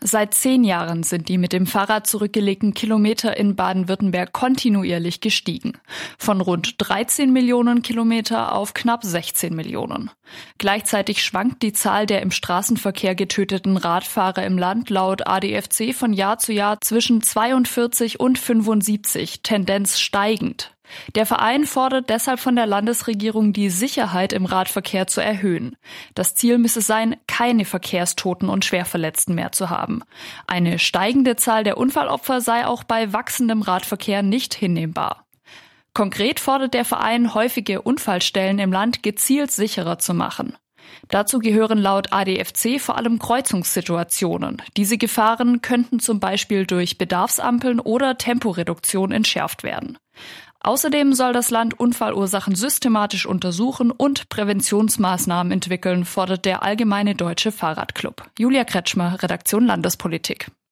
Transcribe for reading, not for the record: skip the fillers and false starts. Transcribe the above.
Seit 10 Jahren sind die mit dem Fahrrad zurückgelegten Kilometer in Baden-Württemberg kontinuierlich gestiegen. Von rund 13 Millionen Kilometer auf knapp 16 Millionen. Gleichzeitig schwankt die Zahl der im Straßenverkehr getöteten Radfahrer im Land laut ADFC von Jahr zu Jahr zwischen 42 und 75, Tendenz steigend. Der Verein fordert deshalb von der Landesregierung, die Sicherheit im Radverkehr zu erhöhen. Das Ziel müsse sein, keine Verkehrstoten und Schwerverletzten mehr zu haben. Eine steigende Zahl der Unfallopfer sei auch bei wachsendem Radverkehr nicht hinnehmbar. Konkret fordert der Verein, häufige Unfallstellen im Land gezielt sicherer zu machen. Dazu gehören laut ADFC vor allem Kreuzungssituationen. Diese Gefahren könnten zum Beispiel durch Bedarfsampeln oder Temporeduktion entschärft werden. Außerdem soll das Land Unfallursachen systematisch untersuchen und Präventionsmaßnahmen entwickeln, fordert der Allgemeine Deutsche Fahrradclub. Julia Kretschmer, Redaktion Landespolitik.